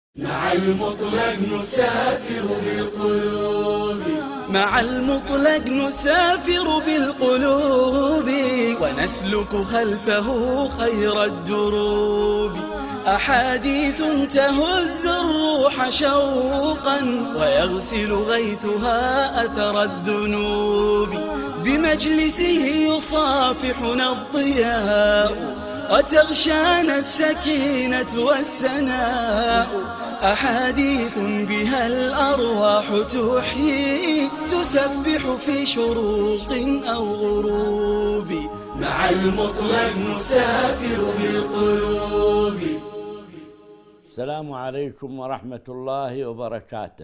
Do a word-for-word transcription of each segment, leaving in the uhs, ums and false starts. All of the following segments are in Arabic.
مع المطلق نسافر بالقلوب مع المطلق نسافر بالقلوب ونسلك خلفه خير الدروب. أحاديث تهز الروح شوقا ويغسل غيثها أثر الذنوب. بمجلسه يصافحنا الضياء وتغشانا السكينة والسناء. أحاديث بها الأرواح تحيي تسبح في شروق أو غروب. مع المطلق نسافر بالقلوب. السلام عليكم ورحمة الله وبركاته.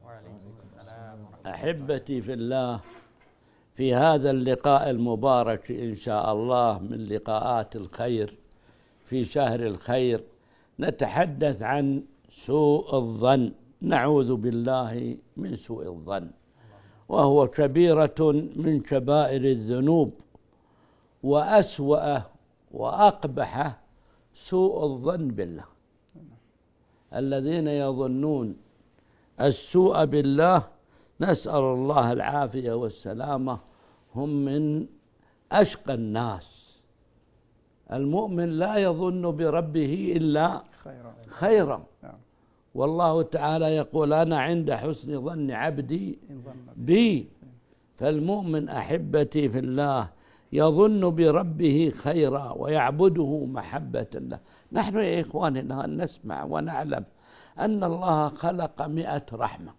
أحبتي في الله، في هذا اللقاء المبارك إن شاء الله من لقاءات الخير في شهر الخير نتحدث عن سوء الظن. نعوذ بالله من سوء الظن، وهو كبيرة من كبائر الذنوب، وأسوأ وأقبح سوء الظن بالله. الذين يظنون السوء بالله نسأل الله العافية والسلامة هم من أشقى الناس. المؤمن لا يظن بربه إلا خيرا, خيرا. والله تعالى يقول أنا عند حسن ظن عبدي بي. فالمؤمن أحبتي في الله يظن بربه خيرا ويعبده محبة له. نحن يا إخواننا نسمع ونعلم أن الله خلق مئة رحمة،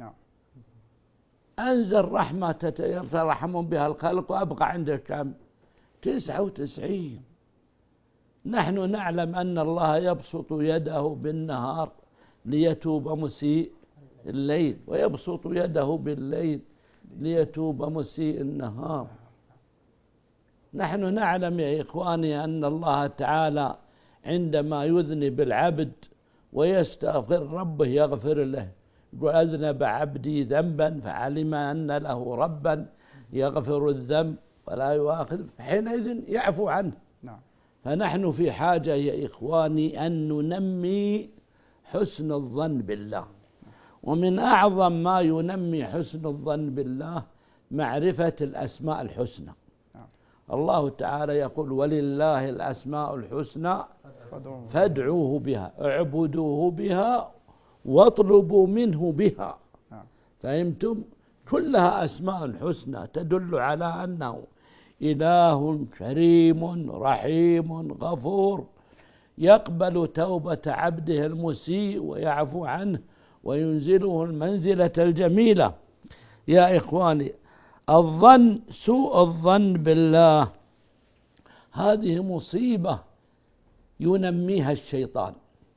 أنزل رحمة تترحم بها الخلق وأبقى عنده كم؟ تسعة وتسعين. نحن نعلم أن الله يبسط يده بالنهار ليتوب مسيء الليل، ويبسط يده بالليل ليتوب مسيء النهار. نحن نعلم يا إخواني أن الله تعالى عندما يذنب العبد ويستغفر ربه يغفر له. وأذنب عبدي ذنبا فعلم أن له ربا يغفر الذنب ولا يؤاخذ، حينئذ يعفو عنه. نعم. فنحن في حاجة يا إخواني أن ننمي حسن الظن بالله. ومن أعظم ما ينمي حسن الظن بالله معرفة الأسماء الحسنى. الله تعالى يقول ولله الأسماء الحسنى فادعوه بها، اعبدوه بها واطلبوا منه بها. فهمتم؟ كلها أسماء حسنى تدل على أنه إله كريم رحيم غفور، يقبل توبة عبده المسيء ويعفو عنه وينزله المنزلة الجميلة. يا إخواني، الظن سوء الظن بالله هذه مصيبة ينميها الشيطان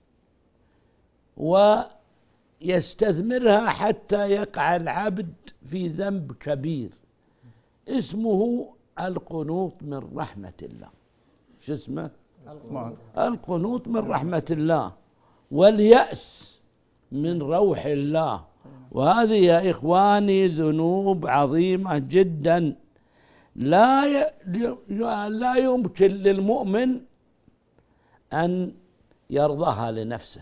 ويستثمرها حتى يقع العبد في ذنب كبير اسمه القنوط من رحمة الله. شو اسمه؟ القنوط من رحمة الله، واليأس من روح الله. وهذه يا إخواني ذنوب عظيمة جدا لا لا يمكن للمؤمن أن يرضاها لنفسه.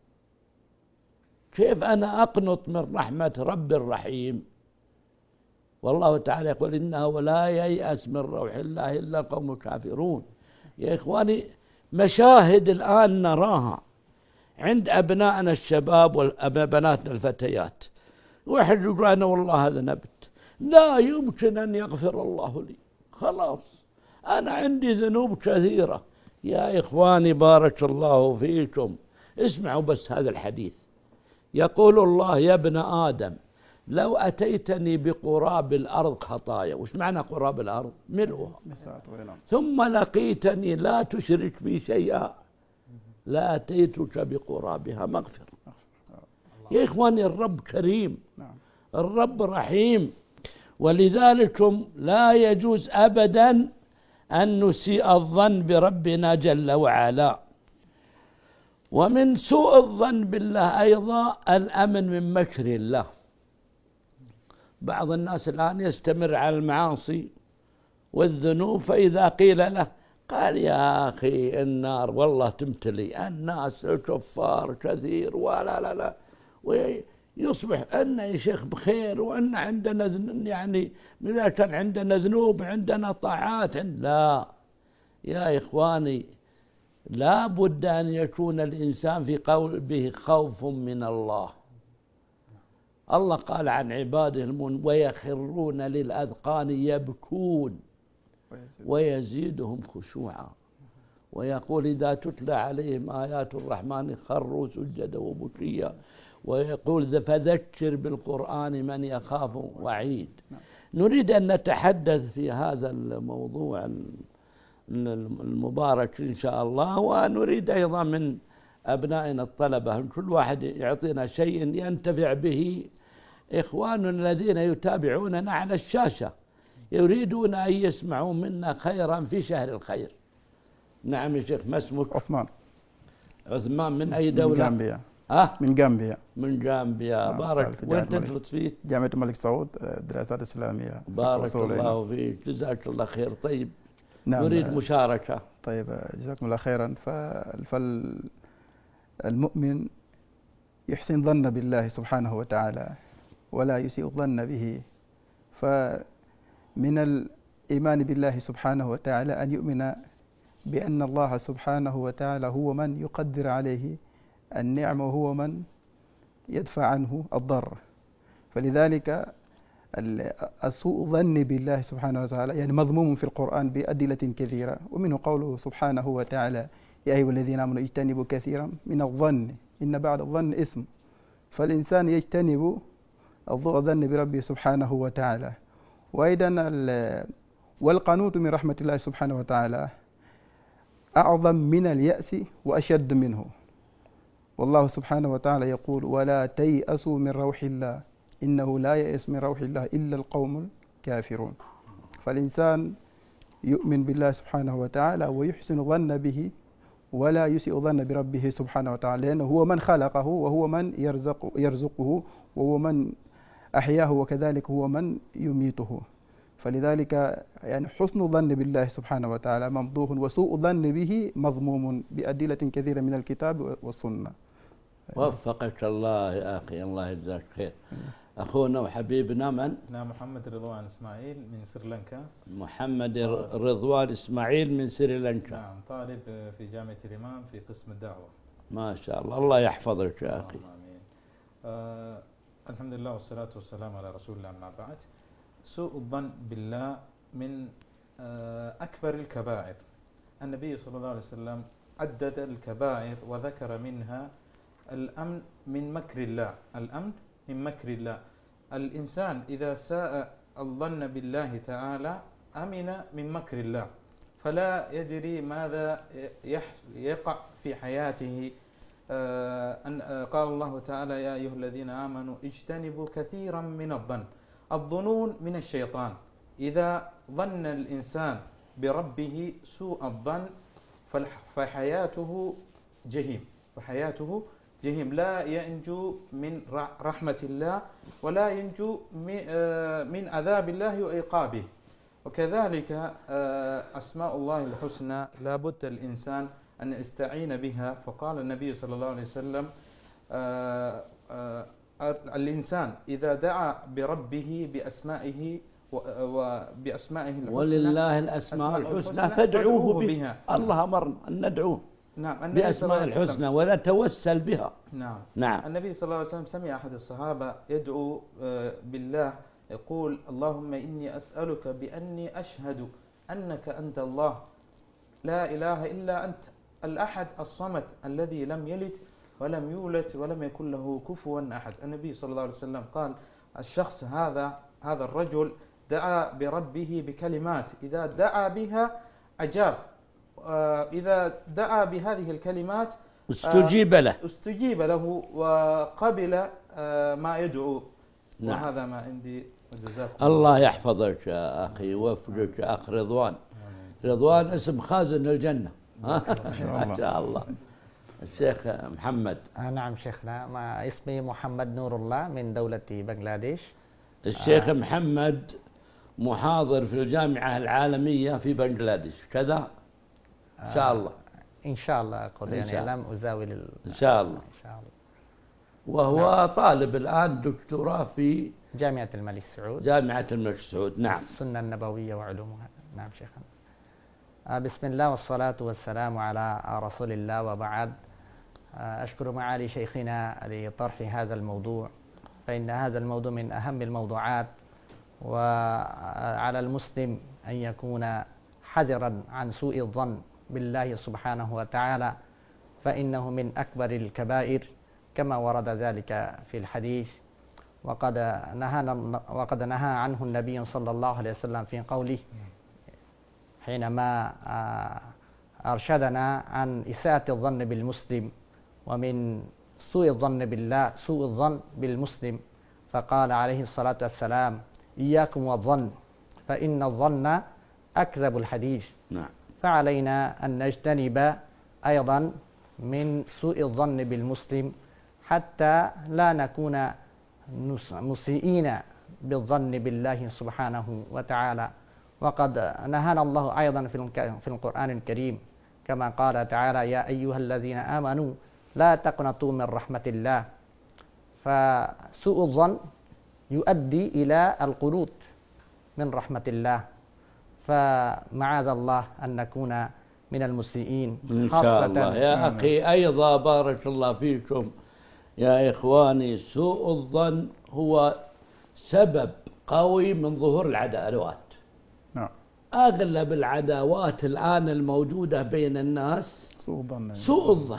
كيف أنا أقنط من رحمة رب الرحيم؟ والله تعالى يقول إنه لا ييأس من روح الله إلا القوم الكافرون. يا إخواني، مشاهد الآن نراها عند أبنائنا الشباب وبناتنا الفتيات. واحد يقول أنا والله ذنبت، لا يمكن أن يغفر الله لي، خلاص أنا عندي ذنوب كثيرة. يا إخواني بارك الله فيكم، اسمعوا بس هذا الحديث. يقول الله يا ابن آدم لو أتيتني بقراب الأرض خطايا. وش معنى قراب الأرض؟ ملؤها. ثم لقيتني لا تشرك بي شيئا لا أتيتك بقرابها مغفرة. يا إخواني الرب كريم، الرب رحيم، ولذلك لا يجوز أبدا أن نسيء الظن بربنا جل وعلا. ومن سوء الظن بالله أيضا الأمن من مكر الله. بعض الناس الآن يستمر على المعاصي والذنوب، فإذا قيل له قال يا أخي النار والله تمتلي، الناس الكفار كثير ولا لا لا، ويصبح أن يا شيخ بخير، وأن عندنا يعني إذا كان عندنا ذنوب عندنا طاعات. لا يا إخواني، لا بد أن يكون الإنسان في قلبه خوف من الله. الله قال عن عباده المؤمنين ويخرون للأذقان يبكون ويزيدهم خشوعا، ويقول إذا تتلى عليهم آيات الرحمن خروا سجدا وبكيا، ويقول فذكر بالقرآن من يخاف وعيد. نريد أن نتحدث في هذا الموضوع المبارك إن شاء الله، ونريد أيضا من أبنائنا الطلبة كل واحد يعطينا شيء ينتفع به إخواننا الذين يتابعوننا على الشاشة، يريدون أن يسمعوا منا خيرا في شهر الخير. نعم يا شيخ، ما اسمك؟ عثمان. عثمان من أي دولة؟ من جامبيا. أه؟ من جامبيا. من جامبيا. بارك. وين تدرس فيه؟ جامعة الملك سعود، دراسات إسلامية. بارك الله فيك، جزاك الله خير. طيب نعم، نريد مشاركة. طيب جزاكم الله خيرا. فالمؤمن يحسن ظن بالله سبحانه وتعالى ولا يسيء الظن به. فمن الإيمان بالله سبحانه وتعالى أن يؤمن بأن الله سبحانه وتعالى هو من يقدر عليه النعم وهو من يدفع عنه الضر. فلذلك السوء ظن بالله سبحانه وتعالى يعني مذموم في القرآن بأدلة كثيرة، ومنه قوله سبحانه وتعالى يا أيها الذين آمنوا اجتنبوا كثيرا من الظن إن بعد الظن إثم. فالإنسان يجتنب الظن بربه سبحانه وتعالى. وأيضا والقنوط من رحمة الله سبحانه وتعالى أعظم من اليأس وأشد منه. والله سبحانه وتعالى يقول ولا تيأسوا من روح الله إنه لا ييأس من روح الله إلا القوم الكافرون. فالإنسان يؤمن بالله سبحانه وتعالى ويحسن ظن به ولا يسيء ظن بربه سبحانه وتعالى، لأنه هو من خلقه وهو من يرزق يرزقه وهو من أحياه وكذلك هو من يميته. فلذلك يعني حسن الظن بالله سبحانه وتعالى ممدوح، وسوء الظن به مذموم بأدلة كثيرة من الكتاب والسنة. وفقك الله يا أخي، الله يجزاك خير. أخونا وحبيبنا من؟ نعم، محمد رضوان إسماعيل من سريلانكا. محمد رضوان إسماعيل من سريلانكا. نعم، طالب في جامعة الإمام في قسم الدعوة. ما شاء الله، الله يحفظك يا أخي. آمين. آه الحمد لله والصلاة والسلام على رسول الله. أما بعد، سوء الظن بالله من آه أكبر الكبائر. النبي صلى الله عليه وسلم عدد الكبائر وذكر منها الأمن من مكر الله. الأمن من مكر الله. الإنسان إذا ساء الظن بالله تعالى أمن من مكر الله، فلا يدري ماذا يقع في حياته. قال الله تعالى يا أيها الذين آمنوا اجتنبوا كثيرا من الظن. الظنون من الشيطان. إذا ظن الإنسان بربه سوء الظن فحياته جهيم، فحياته جهيم، لا ينجو من رحمة الله ولا ينجو من عذاب الله وعقابه. وكذلك أسماء الله الحسنى لا بد الإنسان أن يستعين بها. فقال النبي صلى الله عليه وسلم الإنسان إذا دعا بربه بأسمائه وبأسمائه الحسنى ولله الأسماء الحسنى فادعوه بها. الله أمرنا أن ندعوه نعم بأسماء الحسنى ونتوسل بها. نعم. نعم. النبي صلى الله عليه وسلم سمع أحد الصحابة يدعو بالله يقول اللهم إني أسألك بأني أشهد أنك أنت الله لا إله إلا أنت الأحد الصمد الذي لم يلد ولم يولد ولم يكن له كفوا أحد. النبي صلى الله عليه وسلم قال الشخص هذا هذا الرجل دعا بربه بكلمات إذا دعا بها أجاب، إذا دعا بهذه الكلمات استجيب له استجيب له وقبل ما يدعو. نعم. وهذا ما عندي، وجزاكم الله يحفظك يا أخي، وفقك يا أخ رضوان. رضوان اسم خازن الجنة. ما شاء الله. الشيخ محمد. نعم شيخنا، ما اسمي محمد نور الله من دولة بنغلاديش. الشيخ محمد محاضر في الجامعة العالمية في بنغلاديش كذا؟ إن شاء الله. إن شاء الله أقول إن شاء يعني الله. لم أزاول ال- إن شاء الله. إن شاء الله. وهو طالب الآن دكتوراه في جامعة الملك سعود، جامعة الملك سعود. نعم. السنة النبوية وعلومها. نعم شيخنا. آه، بسم الله والصلاة والسلام على رسول الله وبعد. آه، أشكر معالي شيخنا لطرح هذا الموضوع، فإن هذا الموضوع من أهم الموضوعات، وعلى المسلم أن يكون حذرا عن سوء الظن بالله سبحانه وتعالى، فإنه من أكبر الكبائر كما ورد ذلك في الحديث، وقد نهانا وقد نهى عنه النبي صلى الله عليه وسلم في قوله حينما أرشدنا عن إساءة الظن بالمسلم ومن سوء الظن بالله سوء الظن بالمسلم، فقال عليه الصلاة والسلام: إياكم والظن فإن الظن أكذب الحديث. نعم. فعلينا أن نجتنب أيضا من سوء الظن بالمسلم حتى لا نكون مسيئين بالظن بالله سبحانه وتعالى. وقد نهانا الله أيضا في القرآن الكريم كما قال تعالى: يا أيها الذين آمنوا لا تقنطوا من رحمة الله. فسوء الظن يؤدي إلى القنوط من رحمة الله، فمعاذ الله أن نكون من المسيئين. إن شاء الله. يا أخي أيضا بارك الله فيكم يا إخواني، سوء الظن هو سبب قوي من ظهور العداوات. نعم. أغلب العداوات الآن الموجودة بين الناس سوء الظن. سوء الظن.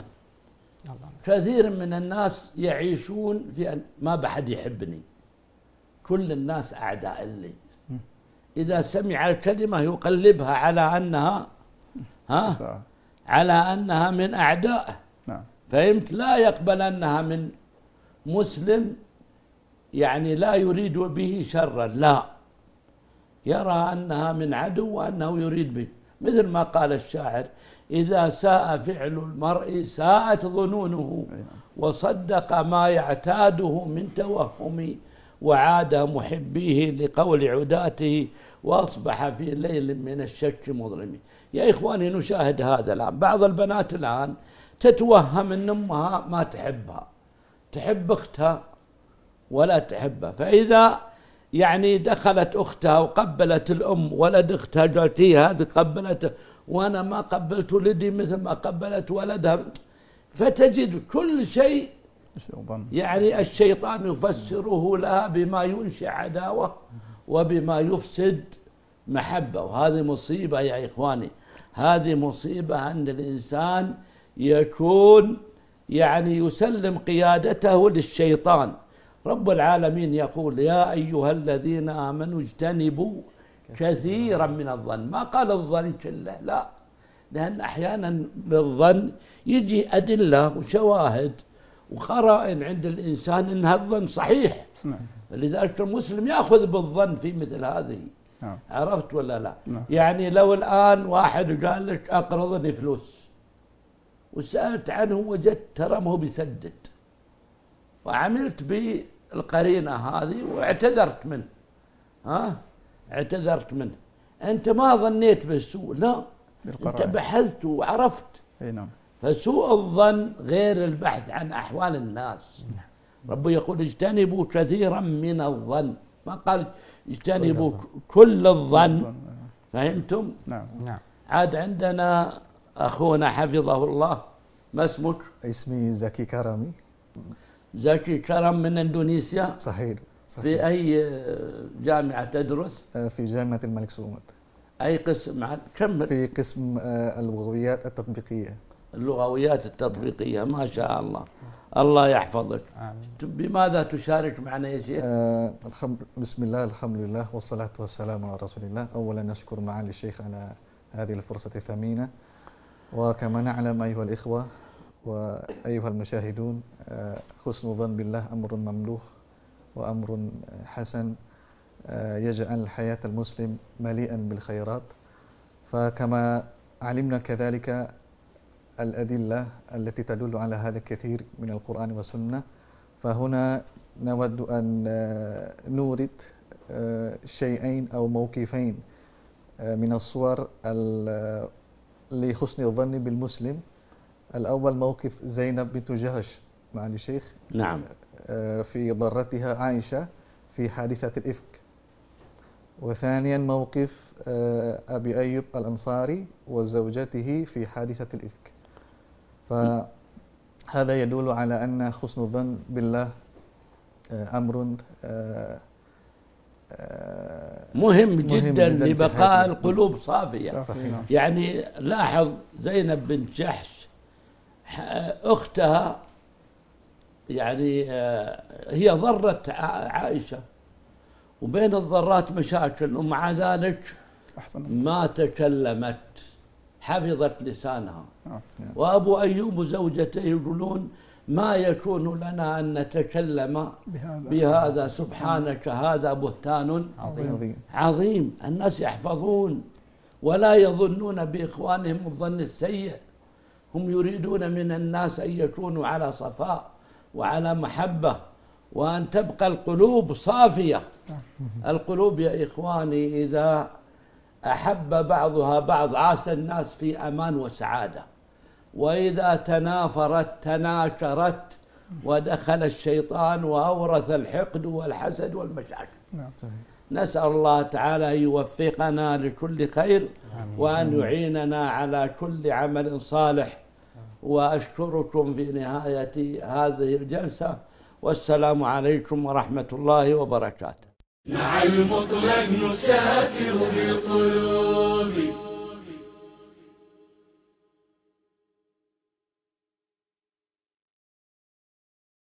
كثير من الناس يعيشون في أن ما بحد يحبني، كل الناس أعداء لي. إذا سمع الكلمة يقلبها على أنها ها على أنها من أعدائه. نعم. فهمت؟ لا يقبل أنها من مسلم، يعني لا يريد به شرا، لا، يرى أنها من عدو وأنه يريد به، مثل ما قال الشاعر: إذا ساء فعل المرء ساءت ظنونه، وصدق ما يعتاده من توهم، وعاد محبيه لقول عداته، وأصبح في ليل من الشك مظلم. يا إخواني نشاهد هذا الآن، بعض البنات الآن تتوهم أن أمها ما تحبها، تحب أختها ولا تحبها، فإذا يعني دخلت أختها وقبلت الأم ولد أختها قالت هي هذه قبلته وأنا ما قبلت ولدي مثل ما قبلت ولدها، فتجد كل شيء يعني الشيطان يفسره لها بما ينشئ عداوة وبما يفسد محبة. وهذه مصيبة يا إخواني، هذه مصيبة أن الإنسان يكون يعني يسلم قيادته للشيطان. رب العالمين يقول: يا أيها الذين آمنوا اجتنبوا كثيرا من الظن، ما قال الظن كله، لا، لأن أحيانا بالظن يجي أدلة وشواهد وقرائن عند الإنسان إن هذا الظن صحيح. لذلك المسلم يأخذ بالظن في مثل هذه. عرفت ولا لا؟ يعني لو الآن واحد قال لك أقرضني فلوس وسألت عنه وجدت ترى ما هو بيسدد، وعملت بالقرينة هذه واعتذرت منه، ها اعتذرت منه، أنت ما ظنيت بالسوء، لا، أنت بحثت وعرفت. نعم. فسوء الظن غير البحث عن أحوال الناس. رب يقول: اجتنبوا كثيرا من الظن، ما قال اجتنبوا كل الظن. فهمتم؟ نعم. نعم. عاد عندنا أخونا حفظه الله، ما اسمك؟ اسمي زكي كرمي. زكي كرم من إندونيسيا. صحيح. صحيح. في أي جامعة تدرس؟ في جامعة الملك سعود. أي قسم؟ عاد كمل. في قسم اللغويات التطبيقية. اللغويات التطبيقية، ما شاء الله، الله يحفظك. آمين. بماذا تشارك معنا يا شيخ؟ آه بسم الله، الحمد لله، والصلاة والسلام على رسول الله. أولا نشكر معالي الشيخ على هذه الفرصة الثمينة، وكما نعلم أيها الإخوة وأيها المشاهدون، آه حسن الظن بالله أمر مملوك وأمر حسن، آه يجعل حياة المسلم مليئا بالخيرات. فكما علمنا كذلك الأدلة التي تدل على هذا الكثير من القرآن والسنة، فهنا نود أن نورد شيئين أو موقفين من الصور لحسن الظن بالمسلم. الأول موقف زينب بنت جهش مع الشيخ نعم. في ضرتها عائشة في حادثة الإفك. وثانيا موقف أبي أيوب الأنصاري وزوجته في حادثة الإفك. فهذا يدل على أن حسن الظن بالله أمر مهم جدا, مهم جداً لبقاء القلوب صافية. صحيح. يعني لاحظ زينب بنت جحش أختها يعني هي ضرت عائشة، وبين الضرات مشاكل، ومع ذلك ما تكلمت، حفظت لسانها. وأبو أيوب وزوجته يقولون ما يكون لنا أن نتكلم بهذا، سبحانك هذا بهتان عظيم. عظيم. الناس يحفظون ولا يظنون بإخوانهم الظن السيء، هم يريدون من الناس أن يكونوا على صفاء وعلى محبة، وأن تبقى القلوب صافية. القلوب يا إخواني إذا أحب بعضها بعض عاش الناس في أمان وسعادة، وإذا تنافرت تناكرت ودخل الشيطان وأورث الحقد والحسد والمشاكل. نسأل الله تعالى أن يوفقنا لكل خير وأن يعيننا على كل عمل صالح. وأشكركم في نهاية هذه الجلسة، والسلام عليكم ورحمة الله وبركاته. مع المطلق نسافر بالقلوب.